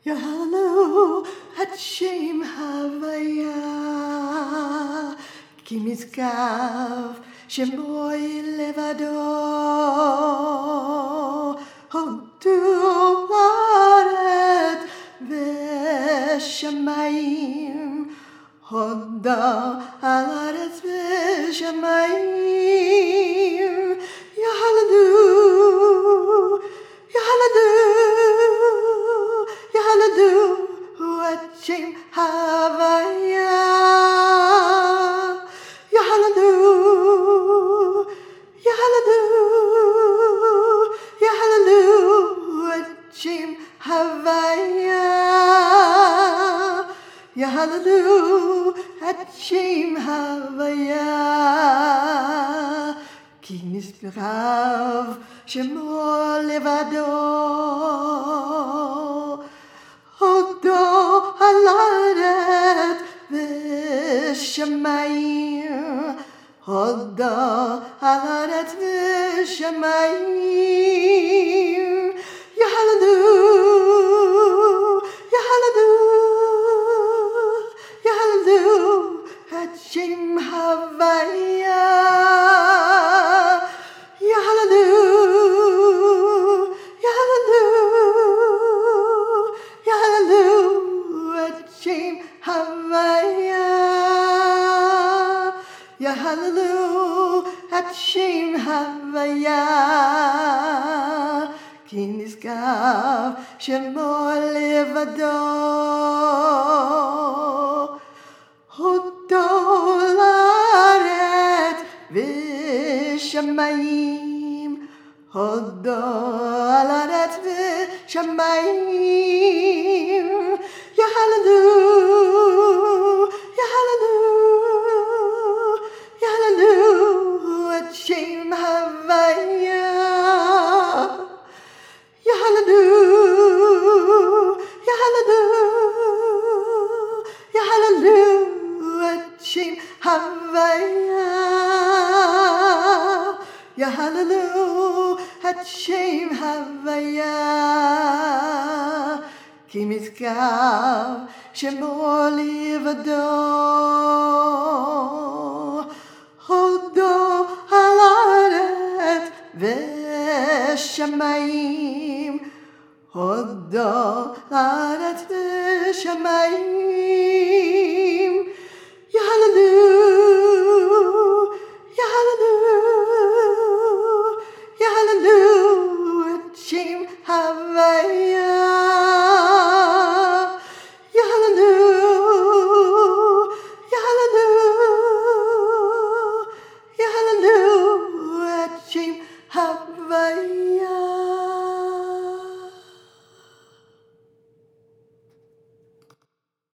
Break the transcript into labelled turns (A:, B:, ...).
A: Yahalo Hashem Havaya Kimiskav Shemoy Levado Hodu Laret Veshamayim Hoda Alaret Veshamayim Yahalo Yahalo Yahalo Hashem Havaya Yahalo Yahalo Yahalo Hashem Havaya Yahalo Hashem Havaya Ki nisbirav Shemo Levado Hodo Alaret Veshamayim Hodo Alaret Veshamayim Yahalo Yahalo Yahalo Hashem Havaya Yahalo Yahalo Yahalo Hashem Havaya Yahalo Hashem Havaya Ki niskav Shemo Levado Hodo Laret Veshamayim Hodo Alaret Veshamayim Yahalo Yahalo Yahalo Hashem Havaya Yahalo Yahalo Yahalo Hashem Havaya Yahalo Hashem Havaya Ki miskav Shemo Levado Hodo Alaret Veshamayim Hodo Alaret Veshamayim Yahalo